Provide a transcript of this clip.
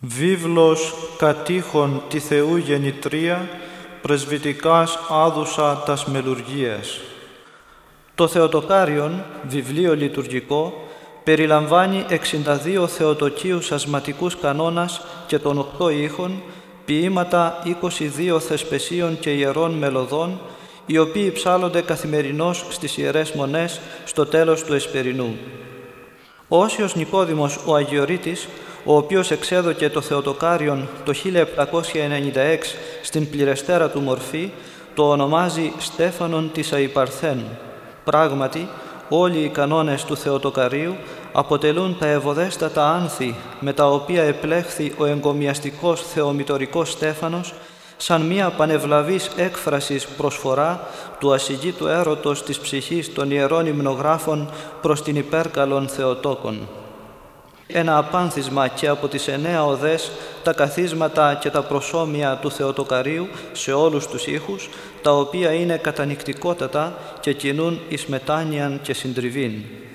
Βίβλος κατήχων τη Θεού γεννητρία, πρεσβυτικάς άδουσα τας μελουργίας. Το Θεοτοκάριον, βιβλίο λειτουργικό, περιλαμβάνει 62 θεοτοκίους ασματικούς κανόνας και των 8 ήχων, ποίηματα 22 θεσπεσίων και ιερών μελωδών, οι οποίοι ψάλλονται καθημερινώς στις Ιερές Μονές στο τέλος του Εσπερινού. Ο Όσιος Νικόδημος ο Αγιορείτης, ο οποίος εξέδωκε το Θεοτοκάριον το 1796 στην πληρεστέρα του μορφή, το ονομάζει Στέφανον της Αϊπαρθέν. Πράγματι, όλοι οι κανόνες του Θεοτοκαρίου αποτελούν τα ευωδέστατα άνθη με τα οποία επλέχθη ο εγκομιαστικός θεομητορικός Στέφανος σαν μία πανευλαβής έκφρασης προσφορά του ασυγήτου έρωτος της ψυχής των ιερών υμνογράφων προς την υπέρκαλον Θεοτόκον. Ένα απάνθισμα και από τις 9 οδές, τα καθίσματα και τα προσώμια του Θεοτοκαρίου σε όλους τους ήχους, τα οποία είναι κατανυκτικότατα και κινούν εις μετάνοιαν και συντριβήν.